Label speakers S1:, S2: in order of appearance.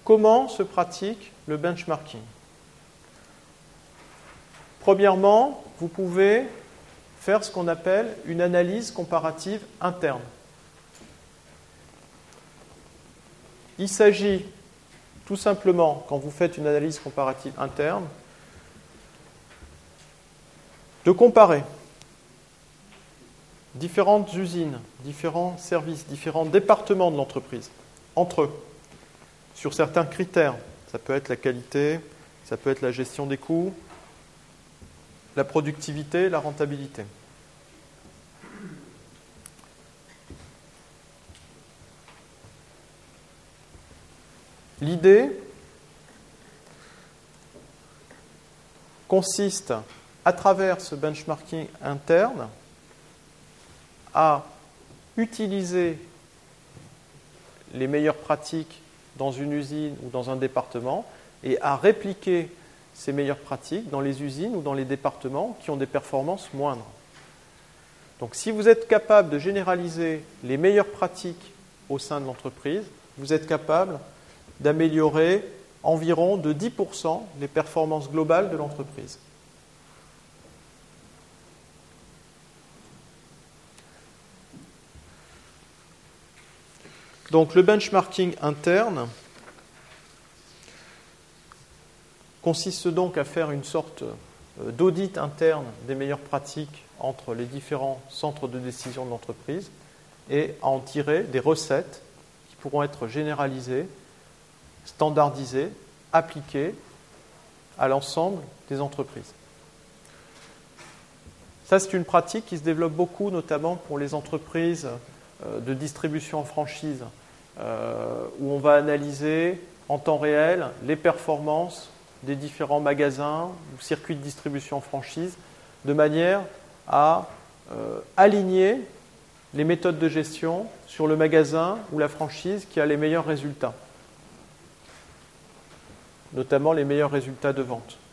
S1: comment se pratique le benchmarking? Premièrement, vous pouvez faire ce qu'on appelle une analyse comparative interne. Il s'agit tout simplement, quand vous faites une analyse comparative interne, de comparer différentes usines, différents services, différents départements de l'entreprise entre eux sur certains critères. Ça peut être la qualité, ça peut être la gestion des coûts, la productivité, la rentabilité. L'idée consiste, à travers ce benchmarking interne, à utiliser les meilleures pratiques dans une usine ou dans un département et à répliquer ces meilleures pratiques dans les usines ou dans les départements qui ont des performances moindres. Donc si vous êtes capable de généraliser les meilleures pratiques au sein de l'entreprise, vous êtes capable d'améliorer environ de 10% les performances globales de l'entreprise. Donc le benchmarking interne consiste donc à faire une sorte d'audit interne des meilleures pratiques entre les différents centres de décision de l'entreprise et à en tirer des recettes qui pourront être généralisées, standardisées, appliquées à l'ensemble des entreprises. Ça, c'est une pratique qui se développe beaucoup, notamment pour les entreprises de distribution en franchise, où on va analyser en temps réel les performances des différents magasins ou circuits de distribution en franchise, de manière à aligner les méthodes de gestion sur le magasin ou la franchise qui a les meilleurs résultats, notamment les meilleurs résultats de vente.